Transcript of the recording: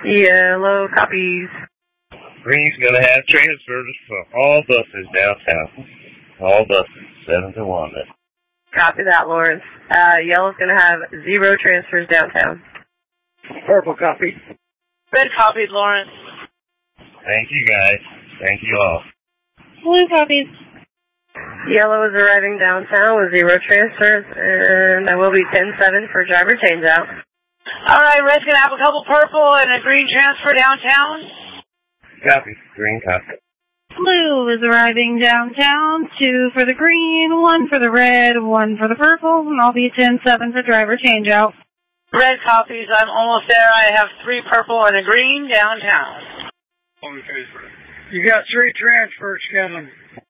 Yellow copies. Green's going to have transfers for all buses downtown. All buses, 7 to 1. Copy that, Lawrence. Yellow's going to have 0 transfers downtown. Purple copy. Red copied, Lawrence. Thank you, guys. Thank you all. Blue copies. Yellow is arriving downtown with 0 transfers, and that will be 10-7 for driver changeout. All right, Red's going to have a couple purple and a green transfer downtown. Copy. Green copy. Blue is arriving downtown. 2 for the green, 1 for the red, 1 for the purple, and I'll be 10-7 for driver changeout. Red copies. I'm almost there. I have 3 purple and a green downtown. You got 3 transfers coming.